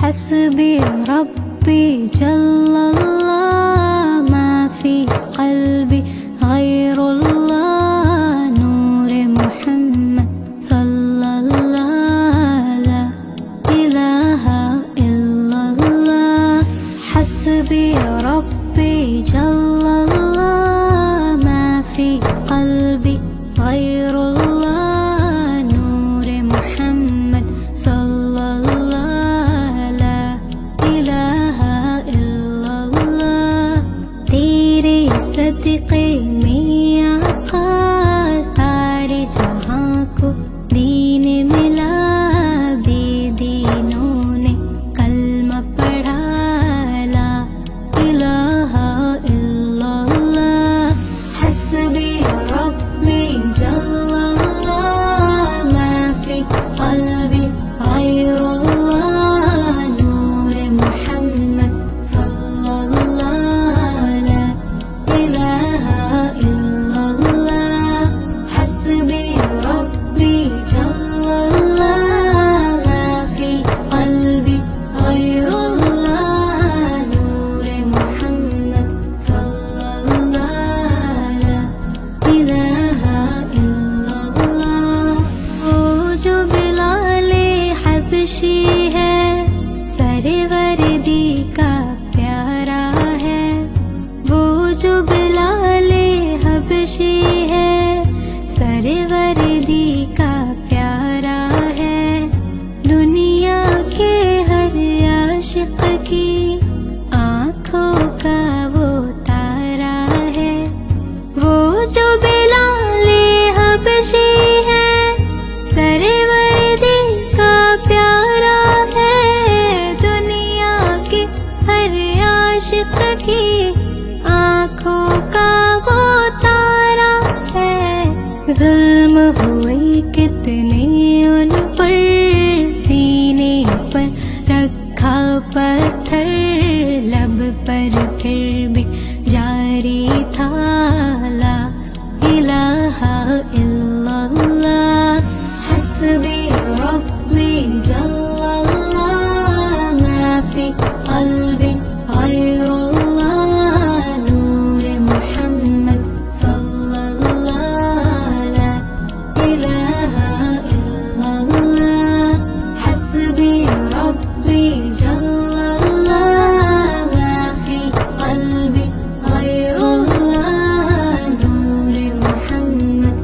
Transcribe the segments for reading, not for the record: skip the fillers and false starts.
हस्बी रब्बी जल्लल्लाह मा फी क़ल्बी गैरुल्लाह नूर मुहम्मद सल्लल्लाह ला इलाहा इल्लल्लाह। हस्बी रब्बी जल्लल्लाह मा फी क़ल्बी गैरुल्लाह नूर मुहम्मद सल्लल्लाह ला इलाहा इल्लल्लाह। तेरे सदक़े में आका सारे जहां को दीन मिला, बेदीनों ने कलमा पढ़ा ला इलाहा इल्लल्लाह। हस्बी रब्बी जल्लल्लाह मा फी क़ल्बी गैरुल्लाह नूर मुहम्मद सल्लल्लाह ला इलाहा इल्लल्लाह। हस्बी रब्बी जल्लल्लाह मा फी क़ल्बी गैरुल्लाह नूर मुहम्मद सल्लल्लाह ला इलाहा इल्लल्लाह। वो जो बिलाले हबशी है, सरवर्दी का प्यारा है। वो जो बिलाले हबशी है, सरवर्दी का प्यारा है। दुनिया के हर आशिक की आँखों का वो तारा है। वो जो बिलाले हबशी है, सरवर्दी का प्यारा है। दुनिया के हर आशिक की आँखों का वो तारा है। जुल्म हुए कितने उन पर, सीने पर रखा पत्थर, लब पर फिर भी जारी था ला इलाहा इल्लल्लाह। हस्बी रब्बी जल्लल्लाह मा फी क़ल्बी गैरुल्लाह नूर मुहम्मद सल्लल्लाह ला इलाहा इल्लल्लाह। हस्बी रब्बी जल्लल्लाह मा फी क़ल्बी गैरुल्लाह नूर मुहम्मद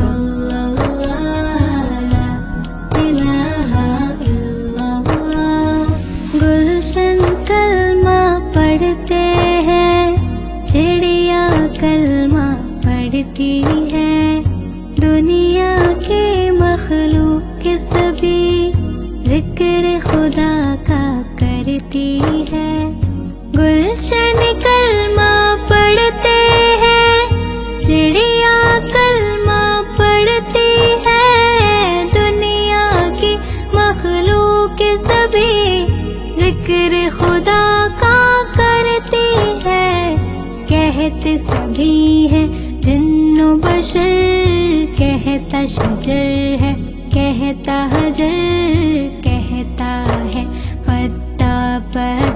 सल्लल्लाह ला इलाहा इल्लल्लाह। गुलशन कलमा पढ़ते हैं, चिड़िया कलमा पढ़ती है। दुनिया के मखलूक सभी जिक्र खुदा का करती है। गुलशन कलमा पढ़ते हैं, चिड़िया कलमा पढ़ती है। दुनिया की मखलूक सभी जिक्र खुदा का करती है। कहते सभी है जिन्नो बशर, कहता शजर है, कहता हजर, कहता है पत्ता पर